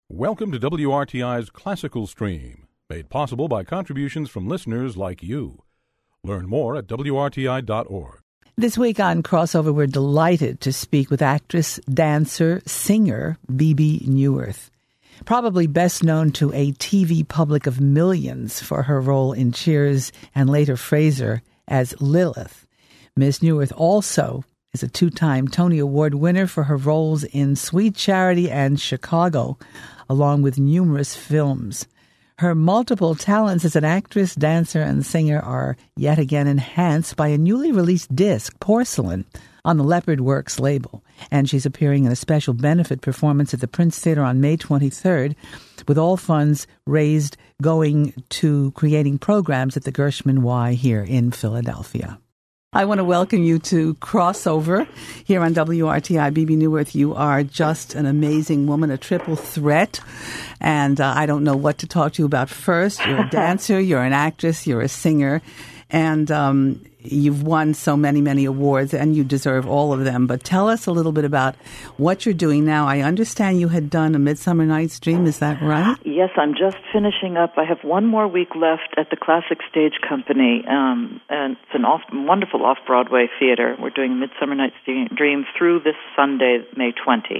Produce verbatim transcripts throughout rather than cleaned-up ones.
Welcome to W R T I's Classical Stream, made possible by contributions from listeners like you. Learn more at W R T I dot org. This week on Crossover, we're delighted to speak with actress, dancer, singer Bebe Neuwirth. Probably best known to a T V public of millions for her role in Cheers and later Frasier as Lilith. Miss Neuwirth also is a two-time Tony Award winner for her roles in Sweet Charity and Chicago, along with numerous films. Her multiple talents as an actress, dancer, and singer are yet again enhanced by a newly released disc, Porcelain, on the Leopard Works label. And she's appearing in a special benefit performance at the Prince Theatre on May twenty-third, with all funds raised going to creating programs at the Gershman Y here in Philadelphia. I want to welcome you to Crossover here on W R T I. Bebe Neuwirth, you are just an amazing woman, a triple threat. And uh, I don't know what to talk to you about first. You're a dancer, you're an actress, you're a singer, and um, you've won so many, many awards, and you deserve all of them. But tell us a little bit about what you're doing now. I understand you had done A Midsummer Night's Dream. Is that right? Yes, I'm just finishing up. I have one more week left at the Classic Stage Company, um, and it's an off, wonderful off-Broadway theater. We're doing Midsummer Night's Dream through this Sunday, May twentieth.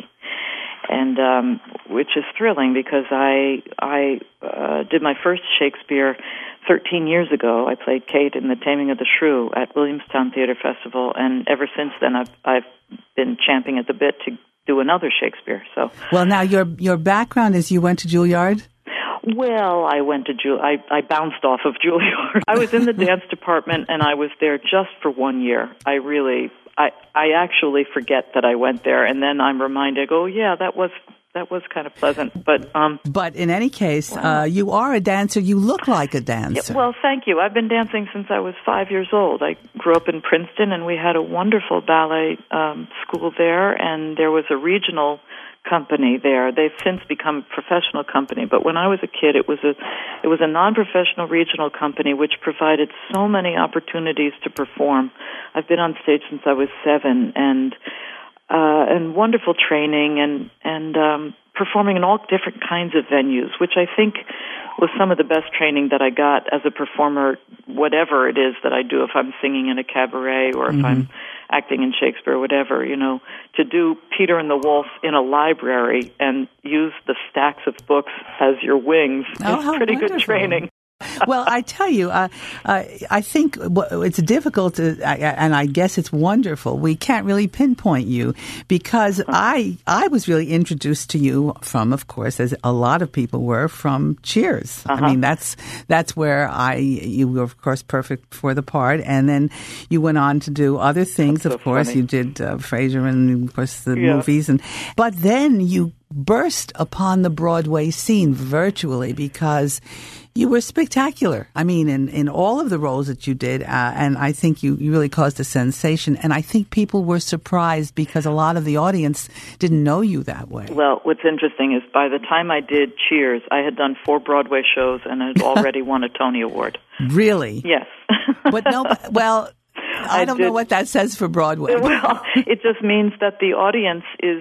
And um, which is thrilling because I I uh, did my first Shakespeare thirteen years ago. I played Kate in The Taming of the Shrew at Williamstown Theater Festival, and ever since then I've I've been champing at the bit to do another Shakespeare. So well, now your your background is you went to Juilliard. Well, I went to Ju- I, I bounced off of Juilliard. I was in the dance department, and I was there just for one year. I really, I, I actually forget that I went there, and then I'm reminded, oh yeah, that was that was kind of pleasant. But um, but in any case, well, uh, you are a dancer. You look like a dancer. Yeah, well, thank you. I've been dancing since I was five years old. I grew up in Princeton, and we had a wonderful ballet um, school there, and there was a regional company there. They've since become a professional company, but when I was a kid, it was a it was a non-professional regional company which provided so many opportunities to perform. I've been on stage since I was seven, and uh, and wonderful training and and um, performing in all different kinds of venues, which I think was some of the best training that I got as a performer, whatever it is that I do, if I'm singing in a cabaret or if mm-hmm. I'm acting in Shakespeare or whatever, you know, to do Peter and the Wolf in a library and use the stacks of books as your wings oh, is pretty wonderful. Good training. Well, I tell you, uh, uh, I think it's difficult, to, and I guess it's wonderful. We can't really pinpoint you because I I was really introduced to you from, of course, as a lot of people were, from Cheers. Uh-huh. I mean, that's that's where I you were, of course, perfect for the part, and then you went on to do other things. That's of so course, funny. You did uh, Frasier and, of course, the yeah. movies, and but then you burst upon the Broadway scene virtually because you were spectacular. I mean, in, in all of the roles that you did, uh, and I think you, you really caused a sensation. And I think people were surprised because a lot of the audience didn't know you that way. Well, what's interesting is by the time I did Cheers, I had done four Broadway shows and had already won a Tony Award. Really? Yes. But no, well, I, I don't did, know what that says for Broadway. Well, it just means that the audience is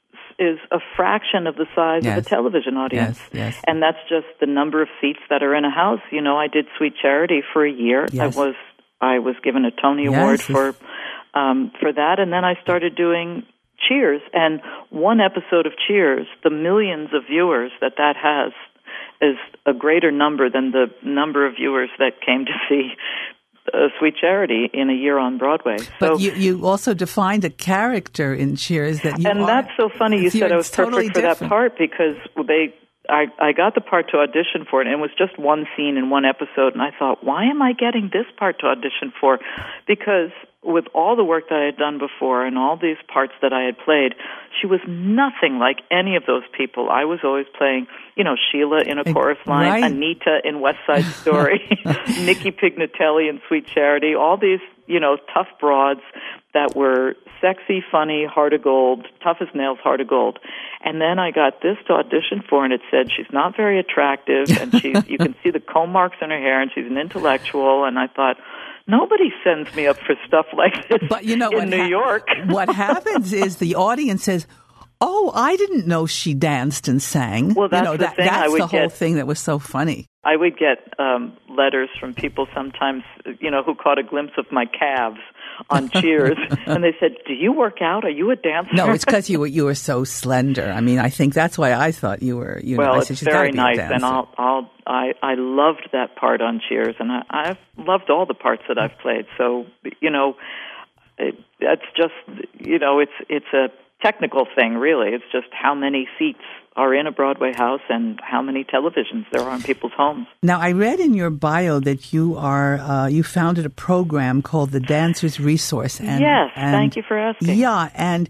is a fraction of the size yes. of the television audience. Yes, yes. And that's just the number of seats that are in a house. You know, I did Sweet Charity for a year. Yes. I was I was given a Tony yes. Award for um, for that, and then I started doing Cheers. And one episode of Cheers, the millions of viewers that that has is a greater number than the number of viewers that came to see Uh, Sweet Charity in a year on Broadway. But so, you, you also defined a character in Cheers that you and are, that's so funny. You said I was totally perfect for different. that part because they, I, I got the part to audition for it, and it was just one scene in one episode, and I thought, why am I getting this part to audition for? Because with all the work that I had done before and all these parts that I had played, she was nothing like any of those people. I was always playing, you know, Sheila in a chorus line, right. Anita in West Side Story, Nikki Pignatelli in Sweet Charity, all these, you know, tough broads that were sexy, funny, heart of gold, tough as nails, heart of gold. And then I got this to audition for, and it said she's not very attractive, and she's, you can see the comb marks in her hair, and she's an intellectual. And I thought, nobody sends me up for stuff like this but you know, in New ha- York. What happens is the audience says, Oh, I didn't know she danced and sang. Well, that's you know, the that, thing. That's I would the whole get, thing that was so funny. I would get um, letters from people sometimes, you know, who caught a glimpse of my calves on Cheers, and they said, "Do you work out? Are you a dancer?" No, it's because you were you were so slender. I mean, I think that's why I thought you were. You well, know, I it's said, She's very gotta be nice, a dancer. and I'll, I'll, I, I loved that part on Cheers, and I, I've loved all the parts that I've played. So, you know, it, that's just, you know, it's it's a technical thing, really. It's just how many seats are in a Broadway house and how many televisions there are in people's homes. Now, I read in your bio that you are uh, you founded a program called the Dancers Resource. And, yes, and, thank you for asking. Yeah, and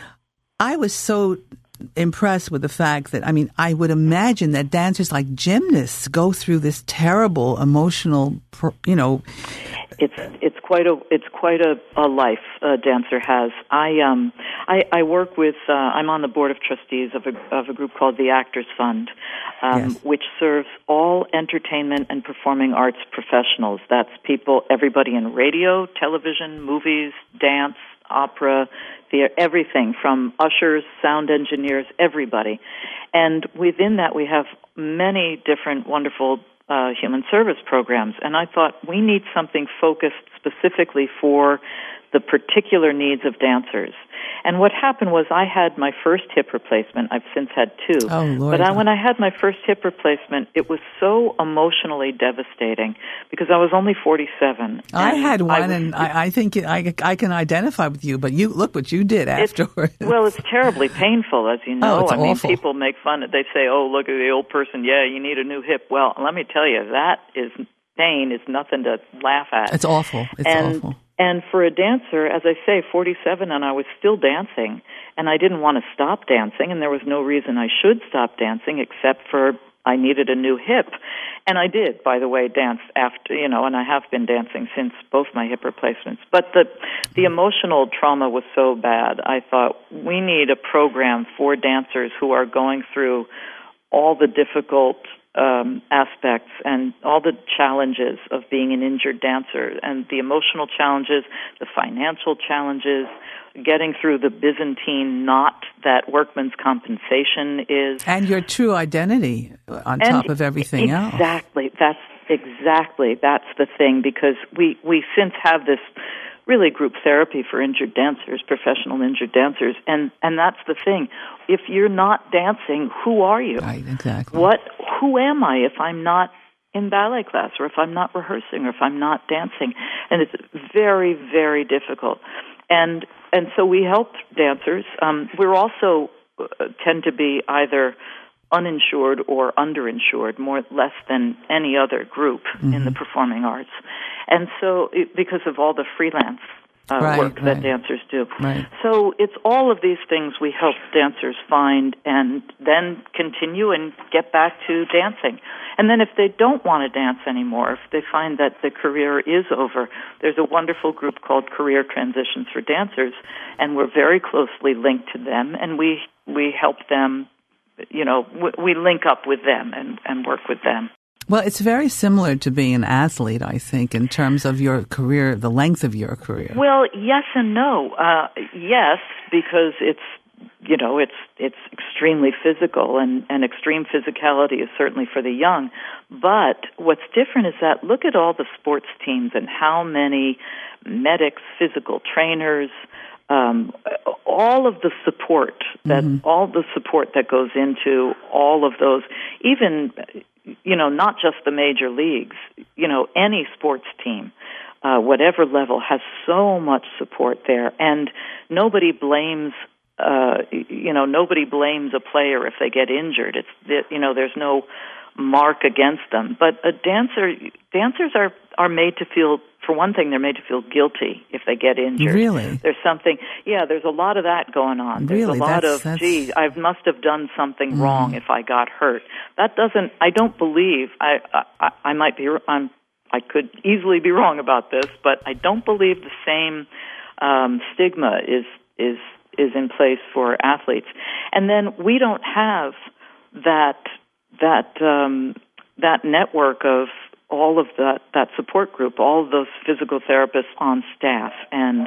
I was so impressed with the fact that, I mean, I would imagine that dancers like gymnasts go through this terrible emotional, you know. It's it's quite a it's quite a, a life a dancer has. I um I, I work with uh, I'm on the board of trustees of a of a group called the Actors Fund, um, yes. which serves all entertainment and performing arts professionals. That's people, everybody in radio, television, movies, dance, opera, theater, everything from ushers, sound engineers, everybody. And within that, we have many different wonderful Uh, human service programs, and I thought we need something focused specifically for the particular needs of dancers. And what happened was I had my first hip replacement. I've since had two. Oh, Lord. But I, when I had my first hip replacement, it was so emotionally devastating because I was only forty-seven. I had one, I was, and I, I think I, I can identify with you, but you look what you did afterwards. Well, it's terribly painful, as you know. Oh, it's I mean, awful. people make fun. They say, oh, look at the old person. Yeah, you need a new hip. Well, let me tell you, that is pain is nothing to laugh at. It's awful. It's and, awful. And for a dancer, as I say, forty-seven, and I was still dancing, and I didn't want to stop dancing, and there was no reason I should stop dancing except for I needed a new hip. And I did, by the way, dance after, you know, and I have been dancing since both my hip replacements. But the the emotional trauma was so bad, I thought we need a program for dancers who are going through all the difficult Um, aspects and all the challenges of being an injured dancer, and the emotional challenges, the financial challenges, getting through the Byzantine knot that workman's compensation is. And your true identity on and top of everything exactly, else. Exactly. That's exactly. That's the thing, because we, we since have this really group therapy for injured dancers, professional injured dancers, and, and that's the thing. If you're not dancing, who are you? Right, exactly. What? Who am I if I'm not in ballet class, or if I'm not rehearsing, or if I'm not dancing? And it's very, very difficult. And and so we help dancers. Um, we're also uh, tend to be either uninsured or underinsured, more less than any other group mm-hmm. in the performing arts. And so, it, because of all the freelance uh, right, work right. that dancers do. Right. So it's all of these things we help dancers find and then continue and get back to dancing. And then if they don't want to dance anymore, if they find that the career is over, there's a wonderful group called Career Transitions for Dancers, and we're very closely linked to them, and we, we help them. You know, we link up with them and, and work with them. Well, it's very similar to being an athlete, I think, in terms of your career, the length of your career. Well, yes and no. Uh, yes, because it's, you know, it's it's extremely physical, and, and extreme physicality is certainly for the young. But what's different is that look at all the sports teams and how many medics, physical trainers, Um, all of the support that mm-hmm. all the support that goes into all of those, even, you know, not just the major leagues, you know, any sports team, uh, whatever level, has so much support there, and nobody blames, uh, you know, nobody blames a player if they get injured. It's, you know, there's no mark against them. But a dancer, dancers are are made to feel. For one thing, they're made to feel guilty if they get injured. Really? There's something, yeah, there's a lot of that going on. There's really? a lot that's, of, that's... gee, I must have done something mm. wrong if I got hurt. That doesn't, I don't believe, I, I, I might be, I'm, I could easily be wrong about this, but I don't believe the same um, stigma is, is, is in place for athletes. And then we don't have that, that, um, that network of all of that, that support group, all of those physical therapists on staff and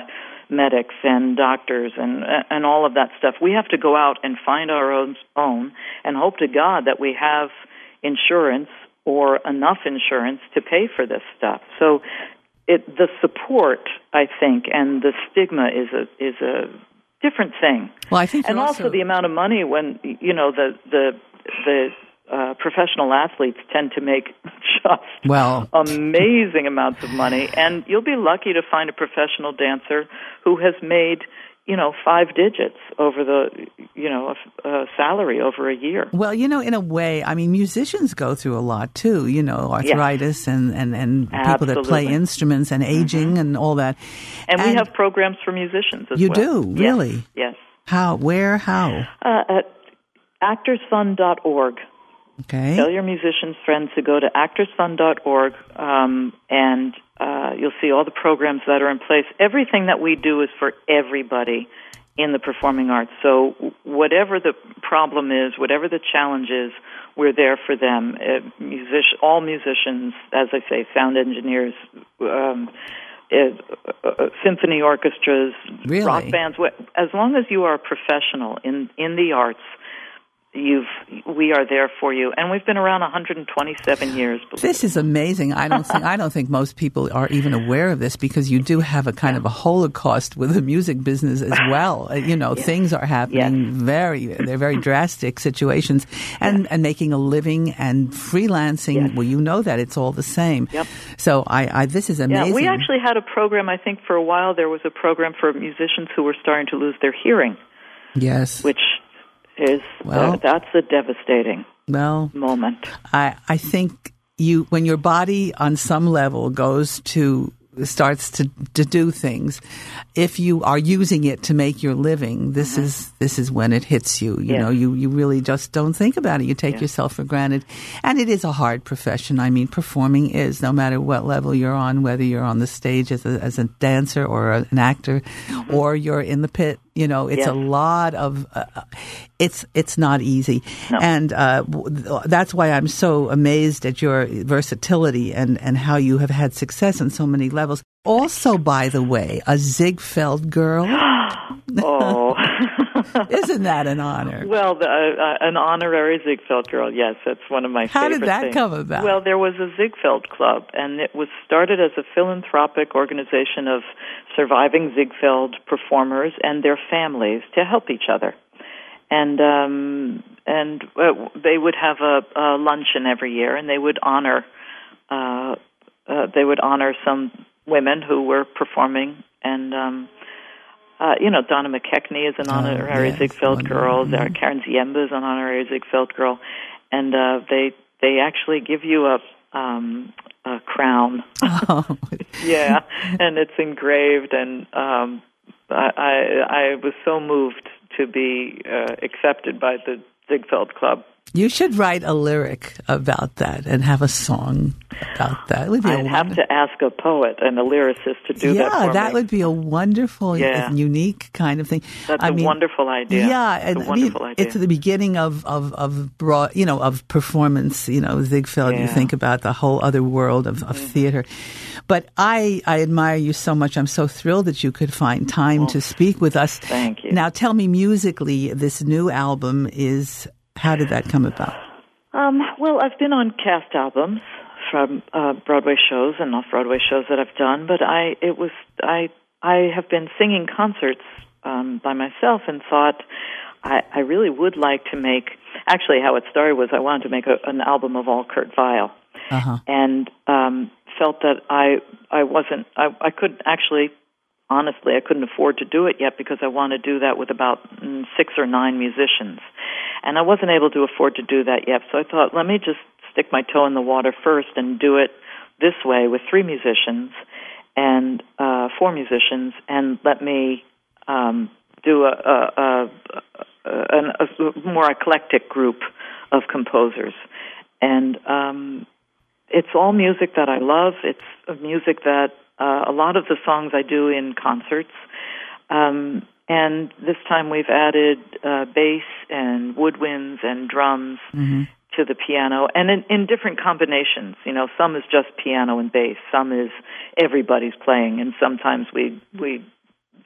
medics and doctors and and all of that stuff. We have to go out and find our own, own and hope to God that we have insurance or enough insurance to pay for this stuff. So it, the support, I think, and the stigma is a is a different thing. Well, I think, and also, also the amount of money when you know the the the uh, professional athletes tend to make just well amazing amounts of money, and you'll be lucky to find a professional dancer who has made, you know, five digits over the, you know, uh, salary over a year. Well, you know, in a way, I mean, musicians go through a lot too, you know, arthritis yes. and, and, and people that play instruments and aging mm-hmm. and all that. And, and we have programs for musicians as you well. You do? Really? Yes. yes. How? Where? How? Uh, at actors fund dot org. Okay. Tell your musicians friends to go to actors fund dot org, um, and uh, you'll see all the programs that are in place. Everything that we do is for everybody in the performing arts. So whatever the problem is, whatever the challenge is, we're there for them. Uh, music- all musicians, as I say, sound engineers, um, uh, uh, symphony orchestras, really? rock bands. As long as you are a professional in, in the arts, You've we are there for you, and we've been around one hundred twenty-seven years. This is amazing. I don't think I don't think most people are even aware of this, because you do have a kind of a holocaust with the music business as well. You know, yes. things are happening yes. very they're very drastic situations, and, yes. and making a living and freelancing. Yes. Well, you know that it's all the same. Yep. So I, I this is amazing. Yeah, we actually had a program. I think for a while there was a program for musicians who were starting to lose their hearing. Yes. Which Is well, uh, that's a devastating well, moment. I, I think you when your body on some level goes to starts to, to do things, if you are using it to make your living, this mm-hmm. is this is when it hits you. You yeah. know, you, you really just don't think about it. You take yeah. yourself for granted. And it is a hard profession. I mean, performing is, no matter what level you're on, whether you're on the stage as a, as a dancer or an actor, mm-hmm. or you're in the pit. You know, it's yes. a lot of, uh, it's it's not easy. No. And uh, that's why I'm so amazed at your versatility and, and how you have had success on so many levels. Also, by the way, a Ziegfeld girl. Oh. Isn't that an honor? Well, the, uh, an honorary Ziegfeld girl, yes, that's one of my How favorite did that things. come about? Well, there was a Ziegfeld Club, and it was started as a philanthropic organization of surviving Ziegfeld performers and their families to help each other. And um, and uh, they would have a, a luncheon every year, and they would honor uh, uh, they would honor some women who were performing. And um, uh, you know, Donna McKechnie is an honorary oh, yes, Ziegfeld girl. Mm-hmm. Karen Ziemba is an honorary Ziegfeld girl, and uh, they they actually give you a um, a crown. Oh. Yeah, and it's engraved, and um, I, I I was so moved to be uh, accepted by the Ziegfeld Club. You should write a lyric about that and have a song about that. It would be I'd a have wonder- to ask a poet and a lyricist to do yeah, that for Yeah, that me. would be a wonderful, yeah. unique kind of thing. That's I a mean, wonderful idea. Yeah, it's and a wonderful I mean, idea. It's the beginning of of of broad, you know, of performance. You know, Ziegfeld. Yeah. You think about the whole other world of, of mm-hmm. theater. But I, I admire you so much. I'm so thrilled that you could find time well, to speak with us. Thank you. Now, tell me, musically, this new album is. How did that come about? Um, well, I've been on cast albums from uh, Broadway shows and off-Broadway shows that I've done, but I it was I I have been singing concerts um, by myself and thought I, I really would like to make. Actually, how it started was I wanted to make a, an album of all Kurt Weill, uh-huh. and um, felt that I I wasn't I, I could actually. Honestly, I couldn't afford to do it yet because I want to do that with about mm, six or nine musicians. And I wasn't able to afford to do that yet, so I thought, let me just stick my toe in the water first and do it this way with three musicians and uh, four musicians, and let me um, do a, a, a, a, a more eclectic group of composers. And um, it's all music that I love. It's music that Uh, a lot of the songs I do in concerts, um, and this time we've added uh, bass and woodwinds and drums mm-hmm. to the piano, and in, in different combinations. You know, some is just piano and bass, some is everybody's playing, and sometimes we we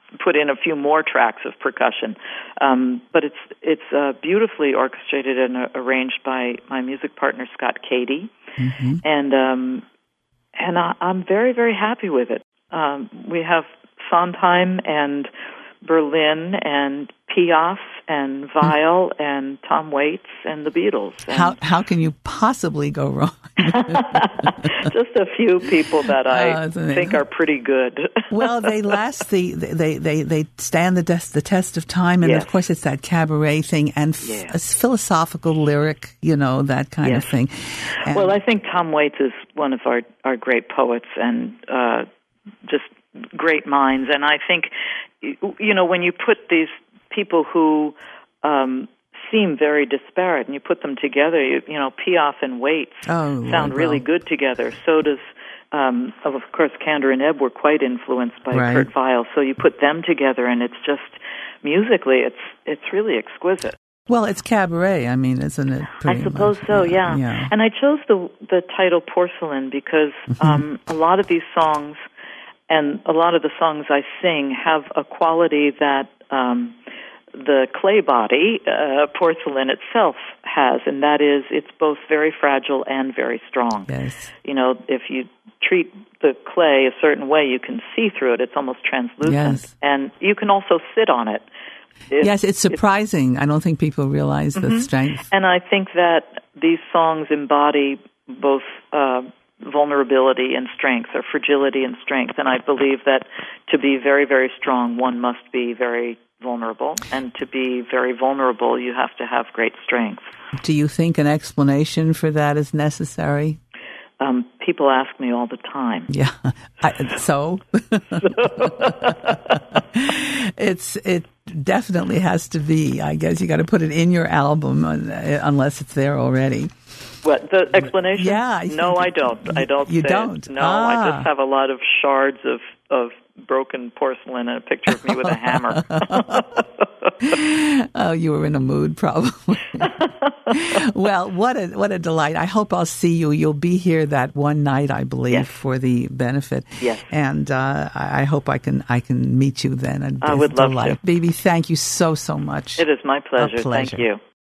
put in a few more tracks of percussion. Um, but it's it's uh, beautifully orchestrated and uh, arranged by my music partner, Scott Cady. Mm-hmm. And um, and I, I'm very, very happy with it. Um, we have Sondheim and Berlin and Piaf and Weill mm. and Tom Waits and the Beatles. And how how can you possibly go wrong? Just a few people that I uh, think are pretty good. Well, they last the they they they stand the test the test of time, and yes. of course it's that cabaret thing and f- yeah. a philosophical lyric, you know, that kind yes. of thing. And well, I think Tom Waits is one of our our great poets and uh, just great minds, and I think you know when you put these people who um, seem very disparate and you put them together, you, you know, Piaf and Waits oh, sound well. really good together. So does, um, of course, Kander and Ebb were quite influenced by right. Kurt Weill. So you put them together, and it's just musically, it's it's really exquisite. Well, it's cabaret. I mean, isn't it? I suppose much? so. Yeah. yeah. And I chose the the title Porcelain because mm-hmm. um, a lot of these songs and a lot of the songs I sing have a quality that um, the clay body, uh, porcelain itself, has, and that is it's both very fragile and very strong. Yes. You know, if you treat the clay a certain way, you can see through it. It's almost translucent. Yes. And you can also sit on it. If, yes, it's surprising. If, I don't think people realize mm-hmm. the strength. And I think that these songs embody both uh, vulnerability and strength, or fragility and strength. And I believe that to be very, very strong, one must be very vulnerable. And to be very vulnerable, you have to have great strength. Do you think an explanation for that is necessary? Um, people ask me all the time. Yeah. I, so? it's it definitely has to be. I guess you got to put it in your album unless it's there already. What, the explanation? Yeah. I no, I don't. I don't. You say don't? It. No, ah. I just have a lot of shards of, of broken porcelain and a picture of me with a hammer. Oh, you were in a mood, probably. Well, what a what a delight! I hope I'll see you. You'll be here that one night, I believe, yes. for the benefit. Yes, and uh, I hope I can I can meet you then. I would love delight. to. Baby, thank you so so much. It is my pleasure. A pleasure. Thank you.